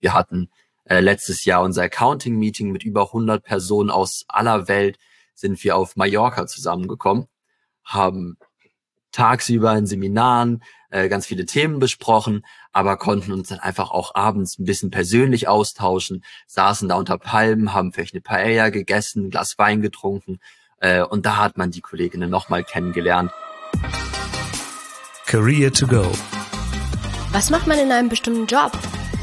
Wir hatten letztes Jahr unser Accounting-Meeting mit über 100 Personen aus aller Welt, sind wir auf Mallorca zusammengekommen, haben tagsüber in Seminaren ganz viele Themen besprochen, aber konnten uns dann einfach auch abends ein bisschen persönlich austauschen, saßen da unter Palmen, haben vielleicht eine Paella gegessen, ein Glas Wein getrunken und da hat man die Kolleginnen nochmal kennengelernt. Career to go. Was macht man in einem bestimmten Job?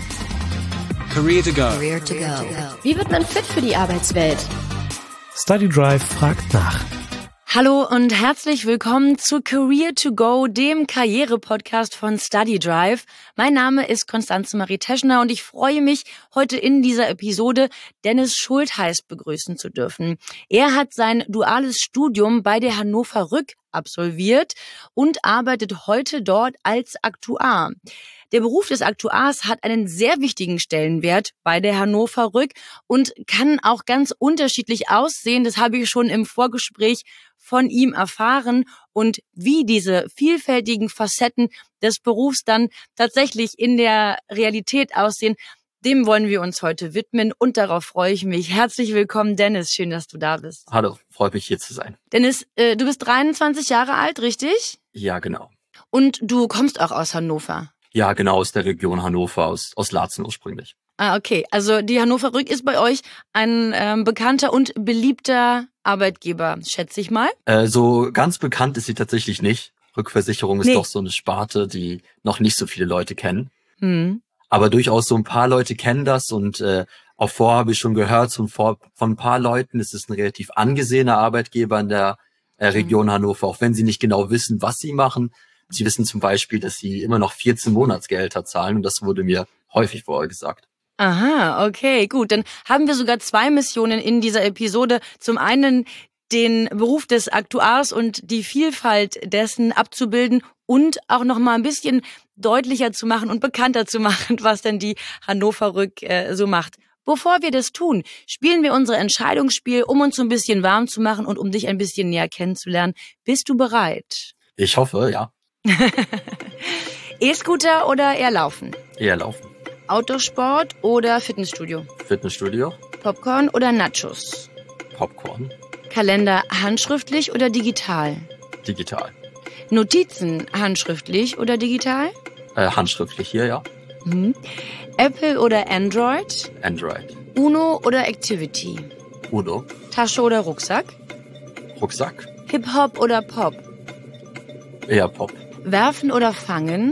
Career to go. Career to go. Wie wird man fit für die Arbeitswelt? Study Drive fragt nach. Hallo und herzlich willkommen zu Career to Go, dem Karriere-Podcast von Study Drive. Mein Name ist Konstanze Marie Teschner und ich freue mich, heute in dieser Episode Dennis Schultheiß begrüßen zu dürfen. Er hat sein duales Studium bei der Hannover Rück absolviert und arbeitet heute dort als Aktuar. Der Beruf des Aktuars hat einen sehr wichtigen Stellenwert bei der Hannover Rück und kann auch ganz unterschiedlich aussehen. Das habe ich schon im Vorgespräch von ihm erfahren. Und wie diese vielfältigen Facetten des Berufs dann tatsächlich in der Realität aussehen, dem wollen wir uns heute widmen und darauf freue ich mich. Herzlich willkommen, Dennis. Schön, dass du da bist. Hallo, freut mich hier zu sein. Dennis, du bist 23 Jahre alt, richtig? Ja, genau. Und du kommst auch aus Hannover? Ja, genau, aus der Region Hannover, aus Laatzen ursprünglich. Ah, okay. Also die Hannover Rück ist bei euch ein bekannter und beliebter Arbeitgeber, schätze ich mal. So ganz bekannt ist sie tatsächlich nicht. Rückversicherung ist doch so eine Sparte, die noch nicht so viele Leute kennen. Aber durchaus so ein paar Leute kennen das und auch vorher habe ich schon gehört, von ein paar Leuten ist es ein relativ angesehener Arbeitgeber in der Region Hannover, auch wenn sie nicht genau wissen, was sie machen. Sie wissen zum Beispiel, dass sie immer noch 14 Monatsgehälter zahlen und das wurde mir häufig vorher gesagt. Aha, okay, gut. Dann haben wir sogar zwei Missionen in dieser Episode. Zum einen den Beruf des Aktuars und die Vielfalt dessen abzubilden und auch noch mal ein bisschen deutlicher zu machen und bekannter zu machen, was denn die Hannover Rück so macht. Bevor wir das tun, spielen wir unser Entscheidungsspiel, um uns so ein bisschen warm zu machen und um dich ein bisschen näher kennenzulernen. Bist du bereit? Ich hoffe, ja. E-Scooter oder eher Laufen? Eher Laufen. Autosport oder Fitnessstudio? Fitnessstudio. Popcorn oder Nachos? Popcorn. Kalender handschriftlich oder digital? Digital. Notizen handschriftlich oder digital? Handschriftlich hier, ja. Apple oder Android? Android. Uno oder Activity? Uno. Tasche oder Rucksack? Rucksack. Hip-Hop oder Pop? Eher Pop. Werfen oder fangen?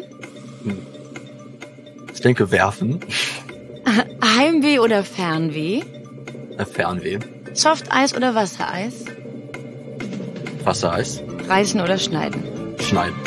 Ich denke werfen. Heimweh oder Fernweh? Fernweh. Softeis oder Wassereis? Wassereis. Reißen oder schneiden? Schneiden.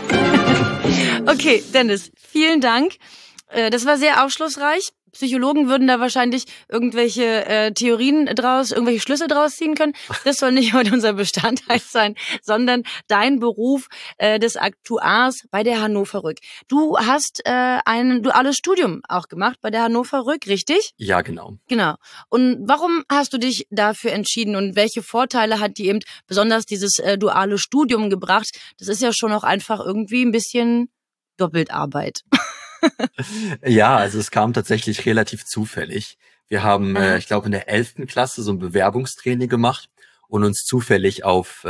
Okay, Dennis, vielen Dank. Das war sehr aufschlussreich. Psychologen würden da wahrscheinlich irgendwelche Theorien irgendwelche Schlüsse draus ziehen können. Das soll nicht heute unser Bestandteil sein, sondern dein Beruf des Aktuars bei der Hannover Rück. Du hast ein duales Studium auch gemacht bei der Hannover Rück, richtig? Ja, genau. Genau. Und warum hast du dich dafür entschieden und welche Vorteile hat dir eben besonders dieses duale Studium gebracht? Das ist ja schon auch einfach irgendwie ein bisschen Doppeltarbeit. Ja, also es kam tatsächlich relativ zufällig. Wir haben, ich glaube, in der 11. Klasse so ein Bewerbungstraining gemacht und uns zufällig auf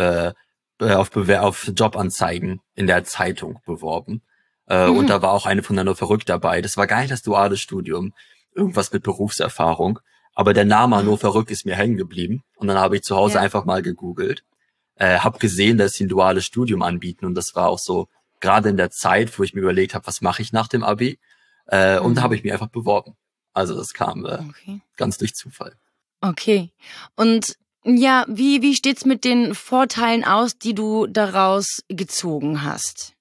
Jobanzeigen in der Zeitung beworben. Und da war auch eine von Hannover Rück dabei. Das war gar nicht das duale Studium, irgendwas mit Berufserfahrung. Aber der Name Hannover Rück ist mir hängen geblieben. Und dann habe ich zu Hause einfach mal gegoogelt, habe gesehen, dass sie ein duales Studium anbieten. Und das war auch so gerade in der Zeit, wo ich mir überlegt habe, was mache ich nach dem Abi? Und da habe ich mich einfach beworben. Also das kam ganz durch Zufall. Okay. Und ja, wie steht's mit den Vorteilen aus, die du daraus gezogen hast?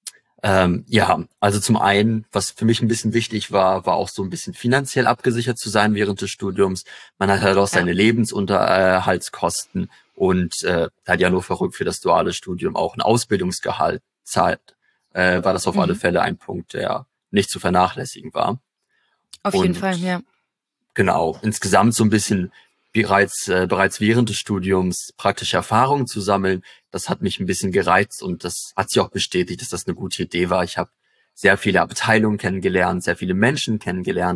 Ja, also zum einen, was für mich ein bisschen wichtig war auch so ein bisschen finanziell abgesichert zu sein während des Studiums. Man hat halt auch seine Lebensunterhaltskosten und da hat ja nur verrückt für das duale Studium auch ein Ausbildungsgehalt zahlt. War das auf alle Fälle ein Punkt, der nicht zu vernachlässigen war. Auf jeden Fall, ja. Genau, insgesamt so ein bisschen bereits während des Studiums praktische Erfahrungen zu sammeln, das hat mich ein bisschen gereizt und das hat sich auch bestätigt, dass das eine gute Idee war. Ich habe sehr viele Abteilungen kennengelernt, sehr viele Menschen kennengelernt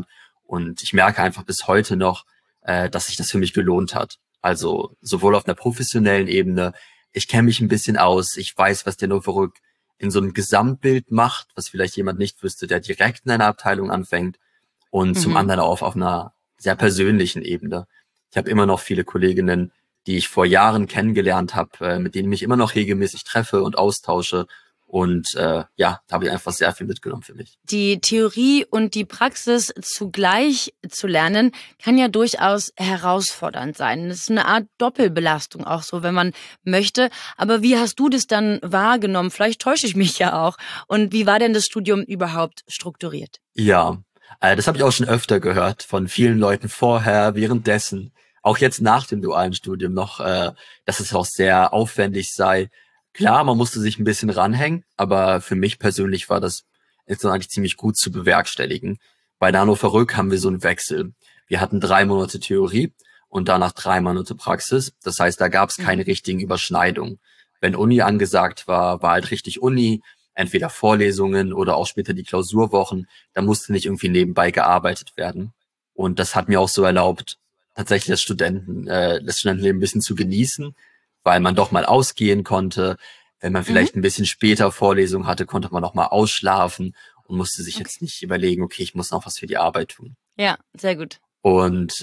Und ich merke einfach bis heute noch, dass sich das für mich gelohnt hat. Also sowohl auf einer professionellen Ebene, ich kenne mich ein bisschen aus, ich weiß, was der Novoruk in so einem Gesamtbild macht, was vielleicht jemand nicht wüsste, der direkt in einer Abteilung anfängt. Und zum anderen auch auf einer sehr persönlichen Ebene. Ich habe immer noch viele Kolleginnen, die ich vor Jahren kennengelernt habe, mit denen ich mich immer noch regelmäßig treffe und austausche. Und da habe ich einfach sehr viel mitgenommen für mich. Die Theorie und die Praxis zugleich zu lernen, kann ja durchaus herausfordernd sein. Das ist eine Art Doppelbelastung auch so, wenn man möchte. Aber wie hast du das dann wahrgenommen? Vielleicht täusche ich mich ja auch. Und wie war denn das Studium überhaupt strukturiert? Ja, das habe ich auch schon öfter gehört von vielen Leuten vorher, währenddessen. Auch jetzt nach dem dualen Studium noch, dass es auch sehr aufwendig sei. Klar, man musste sich ein bisschen ranhängen, aber für mich persönlich war das jetzt eigentlich ziemlich gut zu bewerkstelligen. Bei der Hannover Rück haben wir so einen Wechsel. Wir hatten 3 Monate Theorie und danach 3 Monate Praxis. Das heißt, da gab es keine richtigen Überschneidungen. Wenn Uni angesagt war, war halt richtig Uni, entweder Vorlesungen oder auch später die Klausurwochen. Da musste nicht irgendwie nebenbei gearbeitet werden. Und das hat mir auch so erlaubt, tatsächlich das Studentenleben ein bisschen zu genießen, weil man doch mal ausgehen konnte. Wenn man vielleicht ein bisschen später Vorlesung hatte, konnte man noch mal ausschlafen und musste sich jetzt nicht überlegen, okay, ich muss noch was für die Arbeit tun. Ja, sehr gut. Und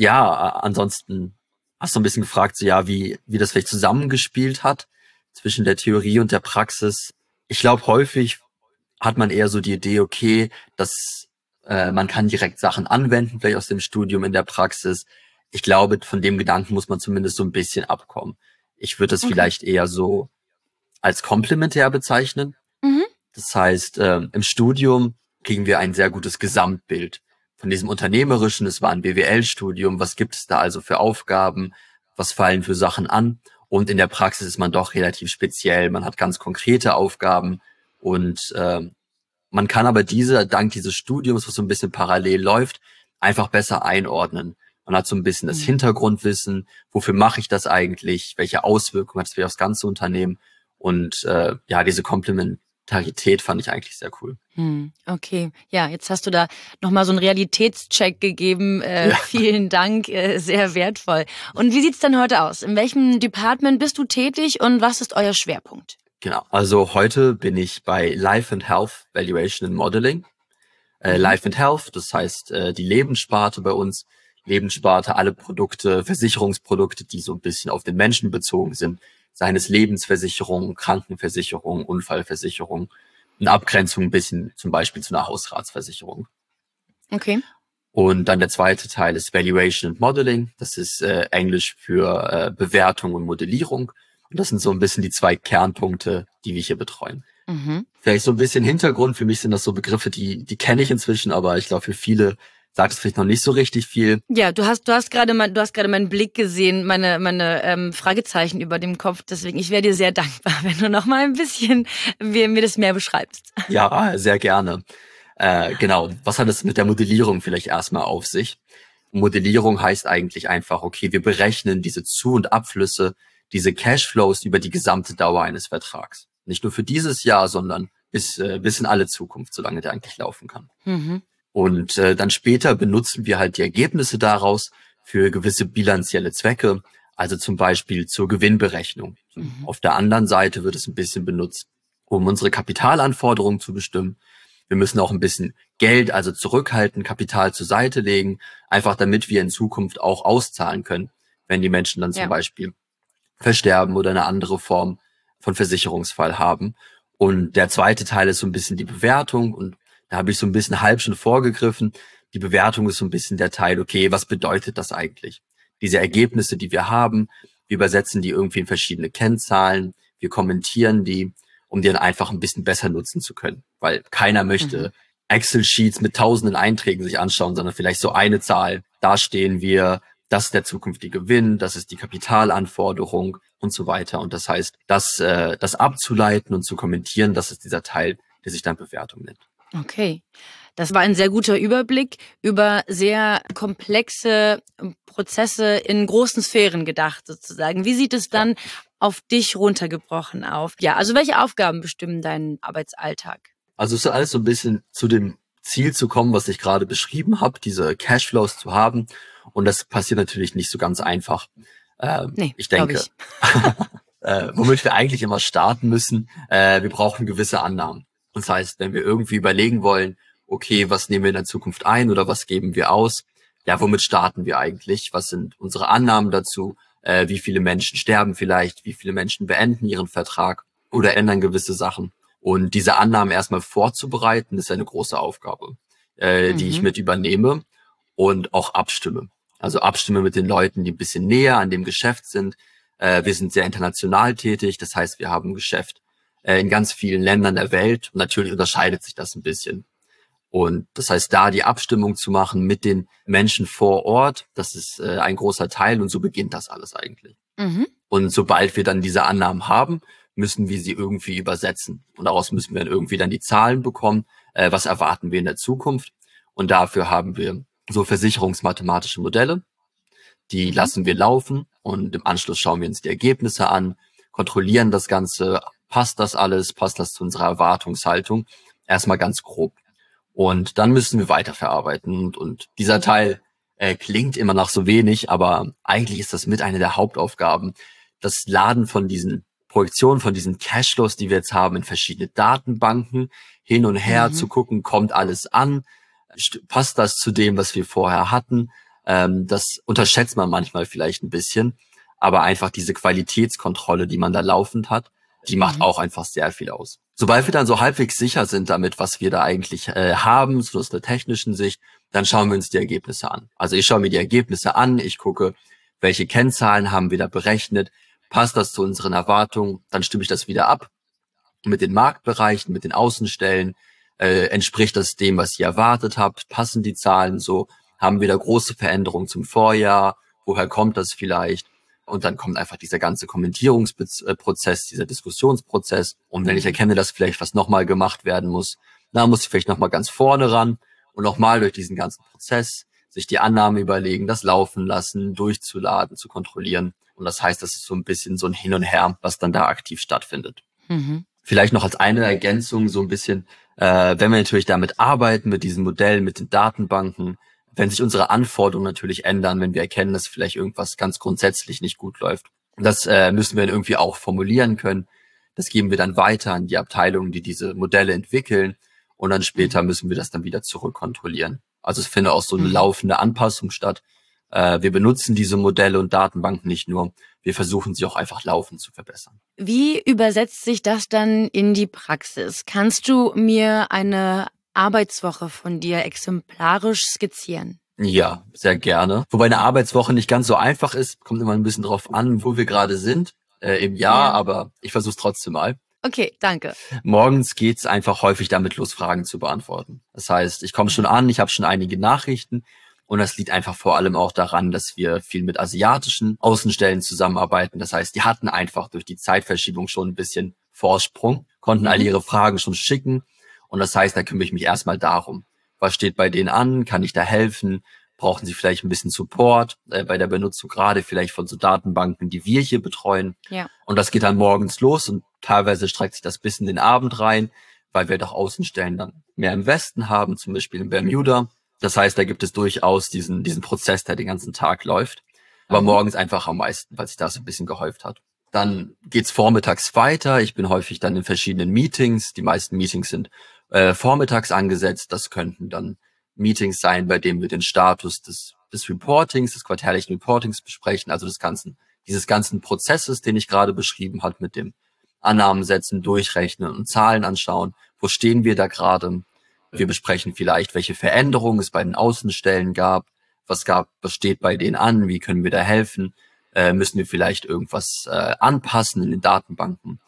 ansonsten hast du ein bisschen gefragt, so wie das vielleicht zusammengespielt hat zwischen der Theorie und der Praxis. Ich glaube, häufig hat man eher so die Idee, okay, dass man kann direkt Sachen anwenden, vielleicht aus dem Studium in der Praxis. Ich glaube, von dem Gedanken muss man zumindest so ein bisschen abkommen. Ich würde das vielleicht eher so als komplementär bezeichnen. Das heißt, im Studium kriegen wir ein sehr gutes Gesamtbild von diesem Unternehmerischen. Es war ein BWL-Studium. Was gibt es da also für Aufgaben? Was fallen für Sachen an? Und in der Praxis ist man doch relativ speziell. Man hat ganz konkrete Aufgaben und man kann aber dank dieses Studiums, was so ein bisschen parallel läuft, einfach besser einordnen. Man hat so ein bisschen das Hintergrundwissen, wofür mache ich das eigentlich, welche Auswirkungen hat es für das ganze Unternehmen und diese Komplementarität fand ich eigentlich sehr cool. Okay, ja, jetzt hast du da nochmal so einen Realitätscheck gegeben. Vielen Dank, sehr wertvoll. Und wie sieht's denn heute aus? In welchem Department bist du tätig und was ist euer Schwerpunkt? Genau, also heute bin ich bei Life and Health Valuation and Modeling. Life and Health, das heißt die Lebenssparte bei uns. Lebenssparte, alle Produkte, Versicherungsprodukte, die so ein bisschen auf den Menschen bezogen sind. Seien es Lebensversicherung, Krankenversicherung, Unfallversicherung. Eine Abgrenzung ein bisschen zum Beispiel zu einer Hausratsversicherung. Okay. Und dann der zweite Teil ist Valuation and Modeling. Das ist Englisch für Bewertung und Modellierung. Und das sind so ein bisschen die 2 Kernpunkte, die wir hier betreuen. Vielleicht so ein bisschen Hintergrund. Für mich sind das so Begriffe, die kenne ich inzwischen, aber ich glaube für viele sagt es vielleicht noch nicht so richtig viel. Ja, du hast gerade meinen Blick gesehen, meine Fragezeichen über dem Kopf. Deswegen, ich wäre dir sehr dankbar, wenn du noch mal ein bisschen mir das mehr beschreibst. Ja, sehr gerne. Genau. Was hat es mit der Modellierung vielleicht erstmal auf sich? Modellierung heißt eigentlich einfach, okay, wir berechnen diese Zu- und Abflüsse, diese Cashflows über die gesamte Dauer eines Vertrags. Nicht nur für dieses Jahr, sondern bis in alle Zukunft, solange der eigentlich laufen kann. Und dann später benutzen wir halt die Ergebnisse daraus für gewisse bilanzielle Zwecke, also zum Beispiel zur Gewinnberechnung. Auf der anderen Seite wird es ein bisschen benutzt, um unsere Kapitalanforderungen zu bestimmen. Wir müssen auch ein bisschen Geld, also zurückhalten, Kapital zur Seite legen, einfach damit wir in Zukunft auch auszahlen können, wenn die Menschen dann zum Beispiel versterben oder eine andere Form von Versicherungsfall haben. Und der zweite Teil ist so ein bisschen die Bewertung und da habe ich so ein bisschen halb schon vorgegriffen. Die Bewertung ist so ein bisschen der Teil, okay, was bedeutet das eigentlich? Diese Ergebnisse, die wir haben, wir übersetzen die irgendwie in verschiedene Kennzahlen, wir kommentieren die, um die dann einfach ein bisschen besser nutzen zu können. Weil keiner möchte Excel-Sheets mit tausenden Einträgen sich anschauen, sondern vielleicht so eine Zahl. Da stehen wir, das ist der zukünftige Gewinn, das ist die Kapitalanforderung und so weiter. Und das heißt, das abzuleiten und zu kommentieren, das ist dieser Teil, der sich dann Bewertung nennt. Okay, das war ein sehr guter Überblick über sehr komplexe Prozesse in großen Sphären gedacht sozusagen. Wie sieht es dann auf dich runtergebrochen auf? Ja, also welche Aufgaben bestimmen deinen Arbeitsalltag? Also es ist alles so ein bisschen zu dem Ziel zu kommen, was ich gerade beschrieben habe, diese Cashflows zu haben. Und das passiert natürlich nicht so ganz einfach. Ich denke, womit wir eigentlich immer starten müssen, wir brauchen gewisse Annahmen. Das heißt, wenn wir irgendwie überlegen wollen, okay, was nehmen wir in der Zukunft ein oder was geben wir aus? Ja, womit starten wir eigentlich? Was sind unsere Annahmen dazu? Wie viele Menschen sterben vielleicht? Wie viele Menschen beenden ihren Vertrag oder ändern gewisse Sachen? Und diese Annahmen erstmal vorzubereiten, ist eine große Aufgabe, die ich mit übernehme und auch abstimme. Also abstimme mit den Leuten, die ein bisschen näher an dem Geschäft sind. Wir sind sehr international tätig, das heißt, wir haben ein Geschäft in ganz vielen Ländern der Welt. Und natürlich unterscheidet sich das ein bisschen. Und das heißt, da die Abstimmung zu machen mit den Menschen vor Ort, das ist ein großer Teil und so beginnt das alles eigentlich. Und sobald wir dann diese Annahmen haben, müssen wir sie irgendwie übersetzen. Und daraus müssen wir dann irgendwie dann die Zahlen bekommen, was erwarten wir in der Zukunft. Und dafür haben wir so versicherungsmathematische Modelle, die lassen wir laufen und im Anschluss schauen wir uns die Ergebnisse an, kontrollieren das Ganze, passt das alles, passt das zu unserer Erwartungshaltung, erstmal ganz grob. Und dann müssen wir weiterverarbeiten und dieser Teil klingt immer noch so wenig, aber eigentlich ist das mit einer der Hauptaufgaben, das Laden von diesen Projektionen, von diesen Cashflows, die wir jetzt haben, in verschiedene Datenbanken hin und her zu gucken, kommt alles an, passt das zu dem, was wir vorher hatten. Das unterschätzt man manchmal vielleicht ein bisschen, aber einfach diese Qualitätskontrolle, die man da laufend hat, die macht auch einfach sehr viel aus. Sobald wir dann so halbwegs sicher sind damit, was wir da eigentlich haben, so aus der technischen Sicht, dann schauen wir uns die Ergebnisse an. Also ich schaue mir die Ergebnisse an, ich gucke, welche Kennzahlen haben wir da berechnet, passt das zu unseren Erwartungen, dann stimme ich das wieder ab mit den Marktbereichen, mit den Außenstellen, entspricht das dem, was ihr erwartet habt, passen die Zahlen so, haben wir da große Veränderungen zum Vorjahr, woher kommt das vielleicht? Und dann kommt einfach dieser ganze Kommentierungsprozess, dieser Diskussionsprozess. Und wenn ich erkenne, dass vielleicht was nochmal gemacht werden muss, dann muss ich vielleicht nochmal ganz vorne ran und nochmal durch diesen ganzen Prozess sich die Annahmen überlegen, das laufen lassen, durchzuladen, zu kontrollieren. Und das heißt, das ist so ein bisschen so ein Hin und Her, was dann da aktiv stattfindet. Vielleicht noch als eine Ergänzung so ein bisschen, wenn wir natürlich damit arbeiten, mit diesem Modell, mit den Datenbanken, wenn sich unsere Anforderungen natürlich ändern, wenn wir erkennen, dass vielleicht irgendwas ganz grundsätzlich nicht gut läuft. Das müssen wir dann irgendwie auch formulieren können. Das geben wir dann weiter an die Abteilungen, die diese Modelle entwickeln. Und dann später müssen wir das dann wieder zurückkontrollieren. Also es findet auch so eine laufende Anpassung statt. Wir benutzen diese Modelle und Datenbanken nicht nur. Wir versuchen sie auch einfach laufend zu verbessern. Wie übersetzt sich das dann in die Praxis? Kannst du mir eine Arbeitswoche von dir exemplarisch skizzieren? Ja, sehr gerne. Wobei eine Arbeitswoche nicht ganz so einfach ist, kommt immer ein bisschen drauf an, wo wir gerade sind im Jahr, aber ich versuche es trotzdem mal. Okay, danke. Morgens geht's einfach häufig damit los, Fragen zu beantworten. Das heißt, ich komme schon an, ich habe schon einige Nachrichten und das liegt einfach vor allem auch daran, dass wir viel mit asiatischen Außenstellen zusammenarbeiten. Das heißt, die hatten einfach durch die Zeitverschiebung schon ein bisschen Vorsprung, konnten all ihre Fragen schon schicken. Und das heißt, da kümmere ich mich erstmal darum. Was steht bei denen an? Kann ich da helfen? Brauchen sie vielleicht ein bisschen Support bei der Benutzung, gerade vielleicht von so Datenbanken, die wir hier betreuen? Ja. Und das geht dann morgens los und teilweise streckt sich das bis in den Abend rein, weil wir doch Außenstellen dann mehr im Westen haben, zum Beispiel in Bermuda. Das heißt, da gibt es durchaus diesen Prozess, der den ganzen Tag läuft. Aber morgens einfach am meisten, weil sich das ein bisschen gehäuft hat. Dann geht's vormittags weiter. Ich bin häufig dann in verschiedenen Meetings. Die meisten Meetings sind vormittags angesetzt. Das könnten dann Meetings sein, bei denen wir den Status des Reportings, des quartärlichen Reportings besprechen, also dieses ganzen Prozesses, den ich gerade beschrieben habe, mit dem Annahmen setzen, durchrechnen und Zahlen anschauen. Wo stehen wir da gerade? Wir besprechen vielleicht, welche Veränderungen es bei den Außenstellen gab. Was steht bei denen an? Wie können wir da helfen? Müssen wir vielleicht irgendwas anpassen in den Datenbanken?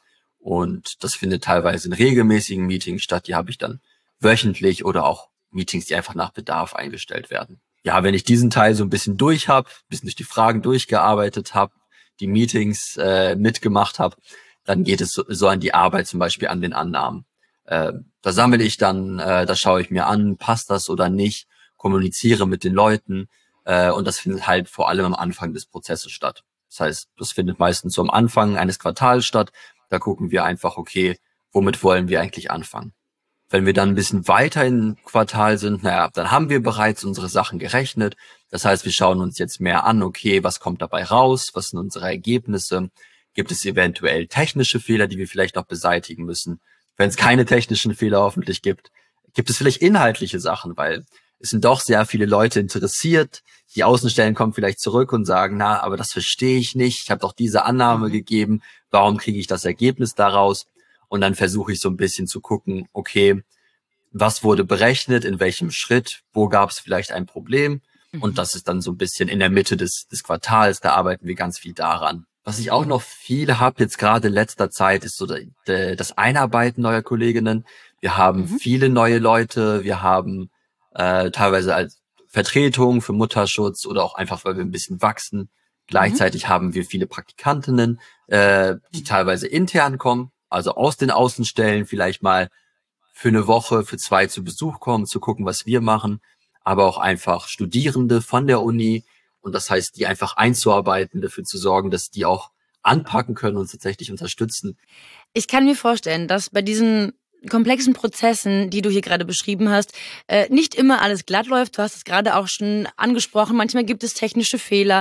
Und das findet teilweise in regelmäßigen Meetings statt. Die habe ich dann wöchentlich oder auch Meetings, die einfach nach Bedarf eingestellt werden. Ja, wenn ich diesen Teil so ein bisschen durch habe, ein bisschen durch die Fragen durchgearbeitet habe, die Meetings mitgemacht habe, dann geht es so an die Arbeit, zum Beispiel an den Annahmen. Da sammle ich dann, da schaue ich mir an, passt das oder nicht, kommuniziere mit den Leuten und das findet halt vor allem am Anfang des Prozesses statt. Das heißt, das findet meistens so am Anfang eines Quartals statt. Da gucken wir einfach, okay, womit wollen wir eigentlich anfangen? Wenn wir dann ein bisschen weiter im Quartal sind, dann haben wir bereits unsere Sachen gerechnet. Das heißt, wir schauen uns jetzt mehr an, okay, was kommt dabei raus? Was sind unsere Ergebnisse? Gibt es eventuell technische Fehler, die wir vielleicht noch beseitigen müssen? Wenn es keine technischen Fehler hoffentlich gibt, gibt es vielleicht inhaltliche Sachen, weil es sind doch sehr viele Leute interessiert. Die Außenstellen kommen vielleicht zurück und sagen, aber das verstehe ich nicht. Ich habe doch diese Annahme gegeben. Warum kriege ich das Ergebnis daraus? Und dann versuche ich so ein bisschen zu gucken, okay, was wurde berechnet, in welchem Schritt, wo gab es vielleicht ein Problem? Und das ist dann so ein bisschen in der Mitte des Quartals, da arbeiten wir ganz viel daran. Was ich auch noch viel habe, jetzt gerade in letzter Zeit, ist so das Einarbeiten neuer Kolleginnen. Wir haben viele neue Leute, wir haben teilweise als Vertretung für Mutterschutz oder auch einfach, weil wir ein bisschen wachsen. Gleichzeitig haben wir viele Praktikantinnen, die teilweise intern kommen, also aus den Außenstellen vielleicht mal für eine Woche, für 2 zu Besuch kommen, zu gucken, was wir machen, aber auch einfach Studierende von der Uni und das heißt, die einfach einzuarbeiten, dafür zu sorgen, dass die auch anpacken können und tatsächlich unterstützen. Ich kann mir vorstellen, dass bei diesen komplexen Prozessen, die du hier gerade beschrieben hast, nicht immer alles glatt läuft. Du hast es gerade auch schon angesprochen. Manchmal gibt es technische Fehler.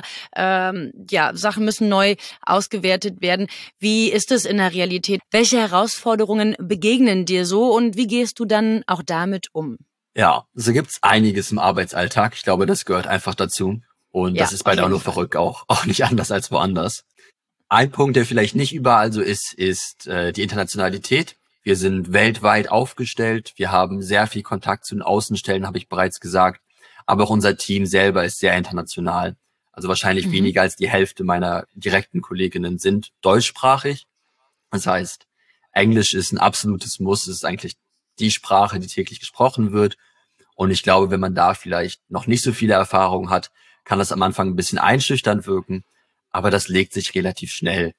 Sachen müssen neu ausgewertet werden. Wie ist es in der Realität? Welche Herausforderungen begegnen dir so und wie gehst du dann auch damit um? Ja, also gibt's einiges im Arbeitsalltag. Ich glaube, das gehört einfach dazu. Und das ist bei der verrückt auch nicht anders als woanders. Ein Punkt, der vielleicht nicht überall so ist die Internationalität. Wir sind weltweit aufgestellt. Wir haben sehr viel Kontakt zu den Außenstellen, habe ich bereits gesagt. Aber auch unser Team selber ist sehr international. Also wahrscheinlich weniger als die Hälfte meiner direkten Kolleginnen sind deutschsprachig. Das heißt, Englisch ist ein absolutes Muss. Es ist eigentlich die Sprache, die täglich gesprochen wird. Und ich glaube, wenn man da vielleicht noch nicht so viele Erfahrungen hat, kann das am Anfang ein bisschen einschüchternd wirken. Aber das legt sich relativ schnell.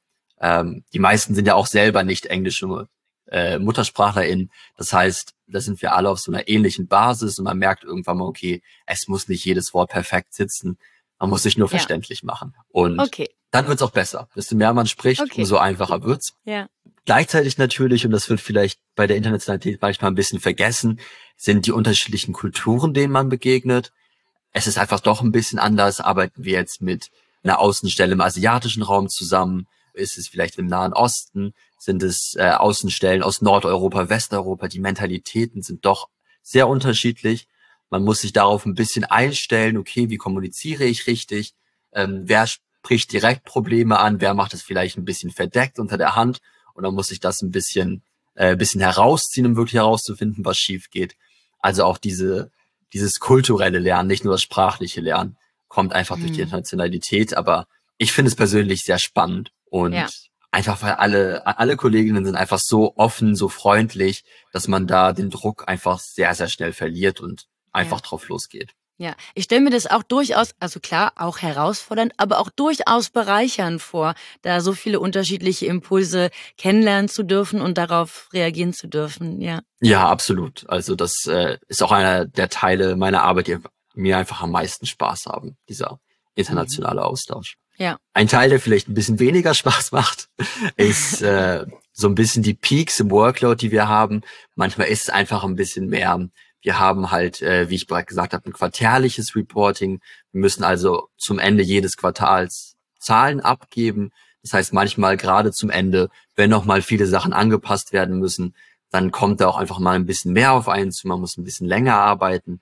Die meisten sind ja auch selber nicht englische MuttersprachlerInnen. Das heißt, da sind wir alle auf so einer ähnlichen Basis und man merkt irgendwann mal, okay, es muss nicht jedes Wort perfekt sitzen. Man muss sich nur verständlich machen. Und dann wird's auch besser. Desto mehr man spricht, umso einfacher wird's. Ja. Gleichzeitig natürlich, und das wird vielleicht bei der Internationalität manchmal ein bisschen vergessen, sind die unterschiedlichen Kulturen, denen man begegnet. Es ist einfach doch ein bisschen anders. Arbeiten wir jetzt mit einer Außenstelle im asiatischen Raum zusammen? Ist es vielleicht im Nahen Osten? Sind es Außenstellen aus Nordeuropa, Westeuropa? Die Mentalitäten sind doch sehr unterschiedlich. Man muss sich darauf ein bisschen einstellen, okay, wie kommuniziere ich richtig? Wer spricht direkt Probleme an? Wer macht es vielleicht ein bisschen verdeckt unter der Hand? Und dann muss ich das ein bisschen herausziehen, um wirklich herauszufinden, was schief geht. Also auch dieses kulturelle Lernen, nicht nur das sprachliche Lernen, kommt einfach durch die Internationalität. Aber ich finde es persönlich sehr spannend und einfach, weil alle Kolleginnen sind einfach so offen, so freundlich, dass man da den Druck einfach sehr, sehr schnell verliert und einfach drauf losgeht. Ja, ich stelle mir das auch durchaus, also klar, auch herausfordernd, aber auch durchaus bereichernd vor, da so viele unterschiedliche Impulse kennenlernen zu dürfen und darauf reagieren zu dürfen, ja. Ja, absolut. Also das ist auch einer der Teile meiner Arbeit, die mir einfach am meisten Spaß haben, dieser internationale Austausch. Ja. Ein Teil, der vielleicht ein bisschen weniger Spaß macht, ist so ein bisschen die Peaks im Workload, die wir haben. Manchmal ist es einfach ein bisschen mehr. Wir haben halt, wie ich bereits gesagt habe, ein quartärliches Reporting. Wir müssen also zum Ende jedes Quartals Zahlen abgeben. Das heißt, manchmal gerade zum Ende, wenn noch mal viele Sachen angepasst werden müssen, dann kommt da auch einfach mal ein bisschen mehr auf einen zu. Man muss ein bisschen länger arbeiten.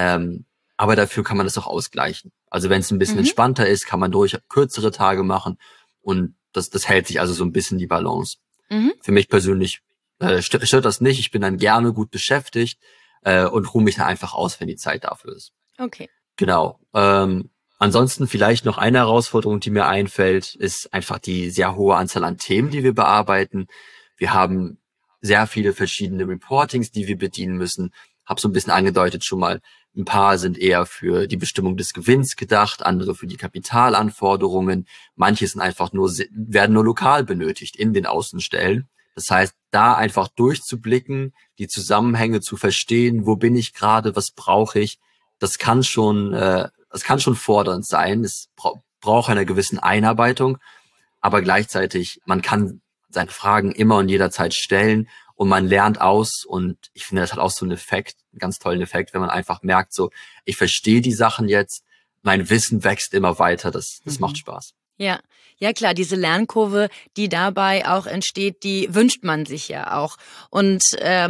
Aber dafür kann man das auch ausgleichen. Also wenn es ein bisschen entspannter ist, kann man durch kürzere Tage machen. Und das hält sich also so ein bisschen die Balance. Für mich persönlich stört das nicht. Ich bin dann gerne gut beschäftigt und ruhe mich dann einfach aus, wenn die Zeit dafür ist. Okay. Genau. Ansonsten vielleicht noch eine Herausforderung, die mir einfällt, ist einfach die sehr hohe Anzahl an Themen, die wir bearbeiten. Wir haben sehr viele verschiedene Reportings, die wir bedienen müssen. Hab so ein bisschen angedeutet schon mal, ein paar sind eher für die Bestimmung des Gewinns gedacht, andere für die Kapitalanforderungen. Manche sind einfach werden nur lokal benötigt in den Außenstellen. Das heißt, da einfach durchzublicken, die Zusammenhänge zu verstehen, wo bin ich gerade, was brauche ich, das kann schon fordernd sein. Es braucht eine gewisse Einarbeitung, aber gleichzeitig, man kann seine Fragen immer und jederzeit stellen und man lernt aus und ich finde, das hat auch so einen Effekt, einen ganz tollen Effekt, wenn man einfach merkt, so, ich verstehe die Sachen jetzt, mein Wissen wächst immer weiter, das macht Spaß. Ja, ja klar, diese Lernkurve, die dabei auch entsteht, die wünscht man sich ja auch. Und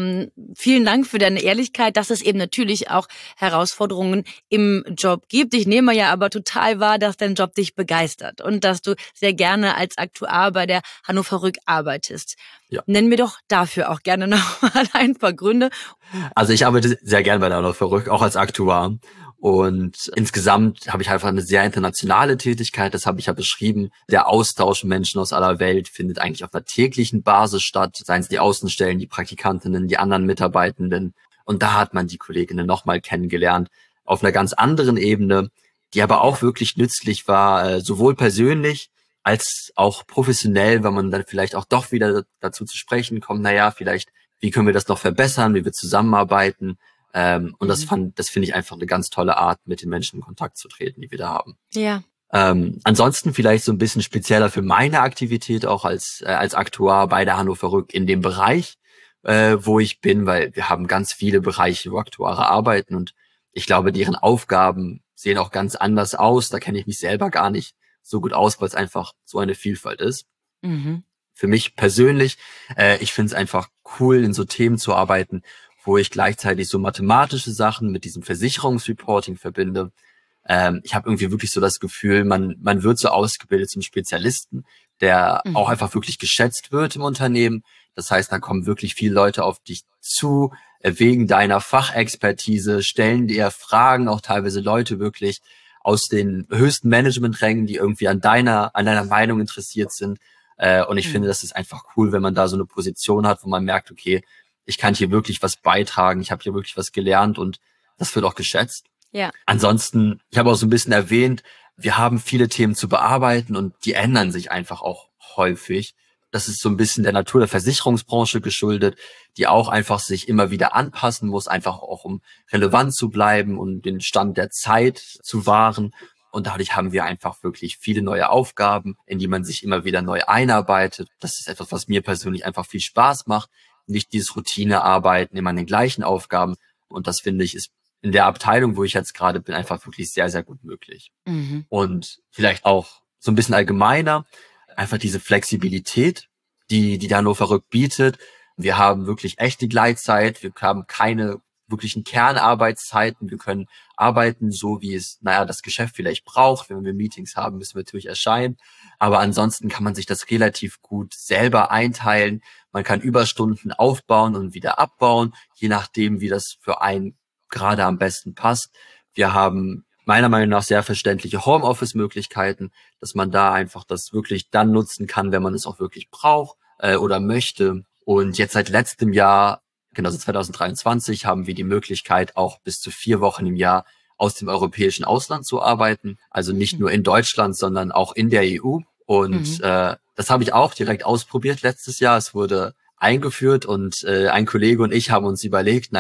vielen Dank für deine Ehrlichkeit, dass es eben natürlich auch Herausforderungen im Job gibt. Ich nehme ja aber total wahr, dass dein Job dich begeistert und dass du sehr gerne als Aktuar bei der Hannover Rück arbeitest. Ja. Nenn mir doch dafür auch gerne nochmal ein paar Gründe. Also ich arbeite sehr gerne bei der Hannover Rück, auch als Aktuar. Und insgesamt habe ich einfach eine sehr internationale Tätigkeit, das habe ich ja beschrieben. Der Austausch mit Menschen aus aller Welt findet eigentlich auf einer täglichen Basis statt, seien es die Außenstellen, die Praktikantinnen, die anderen Mitarbeitenden. Und da hat man die Kolleginnen nochmal kennengelernt, auf einer ganz anderen Ebene, die aber auch wirklich nützlich war, sowohl persönlich als auch professionell, weil man dann vielleicht auch doch wieder dazu zu sprechen kommt, vielleicht, wie können wir das noch verbessern, wie wir zusammenarbeiten. Und das finde ich einfach eine ganz tolle Art, mit den Menschen in Kontakt zu treten, die wir da haben. Ja. Ansonsten vielleicht so ein bisschen spezieller für meine Aktivität auch als Aktuar bei der Hannover Rück in dem Bereich, wo ich bin, weil wir haben ganz viele Bereiche, wo Aktuare arbeiten und ich glaube, deren Aufgaben sehen auch ganz anders aus. Da kenne ich mich selber gar nicht so gut aus, weil es einfach so eine Vielfalt ist. Für mich persönlich, ich finde es einfach cool, in so Themen zu arbeiten, wo ich gleichzeitig so mathematische Sachen mit diesem Versicherungsreporting verbinde. Ich habe irgendwie wirklich so das Gefühl, man wird so ausgebildet zum Spezialisten, der auch einfach wirklich geschätzt wird im Unternehmen. Das heißt, da kommen wirklich viele Leute auf dich zu, wegen deiner Fachexpertise, stellen dir Fragen, auch teilweise Leute wirklich aus den höchsten Managementrängen, die irgendwie an deiner Meinung interessiert sind. Und ich finde, das ist einfach cool, wenn man da so eine Position hat, wo man merkt, okay, ich kann hier wirklich was beitragen, ich habe hier wirklich was gelernt und das wird auch geschätzt. Ja. Ansonsten, ich habe auch so ein bisschen erwähnt, wir haben viele Themen zu bearbeiten und die ändern sich einfach auch häufig. Das ist so ein bisschen der Natur der Versicherungsbranche geschuldet, die auch einfach sich immer wieder anpassen muss, einfach auch um relevant zu bleiben und den Stand der Zeit zu wahren. Und dadurch haben wir einfach wirklich viele neue Aufgaben, in die man sich immer wieder neu einarbeitet. Das ist etwas, was mir persönlich einfach viel Spaß macht. Nicht dieses Routinearbeiten, immer an den gleichen Aufgaben. Und das finde ich ist in der Abteilung, wo ich jetzt gerade bin, einfach wirklich sehr, sehr gut möglich. Und vielleicht auch so ein bisschen allgemeiner, einfach diese Flexibilität, die Hannover Rück bietet. Wir haben wirklich echte Gleitzeit. Wir haben keine wirklichen Kernarbeitszeiten. Wir können arbeiten, so wie es, das Geschäft vielleicht braucht. Wenn wir Meetings haben, müssen wir natürlich erscheinen. Aber ansonsten kann man sich das relativ gut selber einteilen. Man kann Überstunden aufbauen und wieder abbauen, je nachdem, wie das für einen gerade am besten passt. Wir haben meiner Meinung nach sehr verständliche Homeoffice-Möglichkeiten, dass man da einfach das wirklich dann nutzen kann, wenn man es auch wirklich braucht oder möchte. Und jetzt seit letztem Jahr, genau seit 2023, haben wir die Möglichkeit, auch bis zu 4 Wochen im Jahr aus dem europäischen Ausland zu arbeiten. Also nicht nur in Deutschland, sondern auch in der EU. Und das habe ich auch direkt ausprobiert letztes Jahr. Es wurde eingeführt und ein Kollege und ich haben uns überlegt,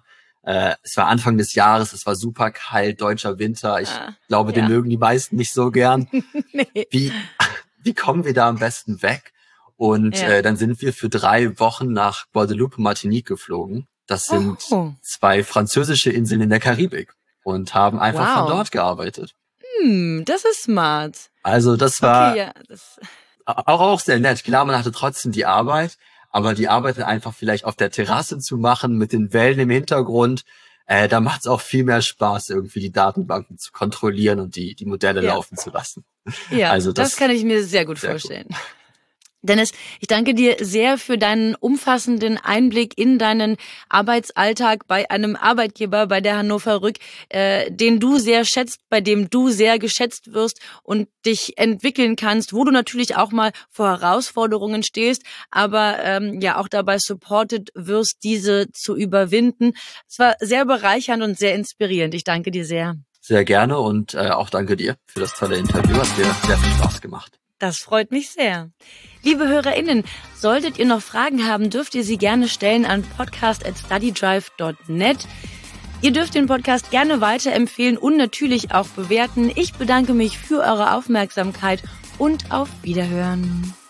es war Anfang des Jahres, es war super kalt, deutscher Winter. Ich glaube, den mögen die meisten nicht so gern. Nee. Wie kommen wir da am besten weg? Und dann sind wir für 3 Wochen nach Guadeloupe und Martinique geflogen. Das sind 2 französische Inseln in der Karibik und haben einfach von dort gearbeitet. Das ist smart. Also das war auch sehr nett. Klar, man hatte trotzdem die Arbeit, aber die Arbeit einfach vielleicht auf der Terrasse zu machen mit den Wellen im Hintergrund, da macht es auch viel mehr Spaß, irgendwie die Datenbanken zu kontrollieren und die Modelle laufen zu lassen. Ja, also das kann ich mir sehr gut vorstellen. Cool. Dennis, ich danke dir sehr für deinen umfassenden Einblick in deinen Arbeitsalltag bei einem Arbeitgeber, bei der Hannover Rück, den du sehr schätzt, bei dem du sehr geschätzt wirst und dich entwickeln kannst, wo du natürlich auch mal vor Herausforderungen stehst, aber auch dabei supported wirst, diese zu überwinden. Es war sehr bereichernd und sehr inspirierend. Ich danke dir sehr. Sehr gerne und auch danke dir für das tolle Interview. Hat mir sehr viel Spaß gemacht. Das freut mich sehr. Liebe HörerInnen, solltet ihr noch Fragen haben, dürft ihr sie gerne stellen an podcast@studydrive.net. Ihr dürft den Podcast gerne weiterempfehlen und natürlich auch bewerten. Ich bedanke mich für eure Aufmerksamkeit und auf Wiederhören.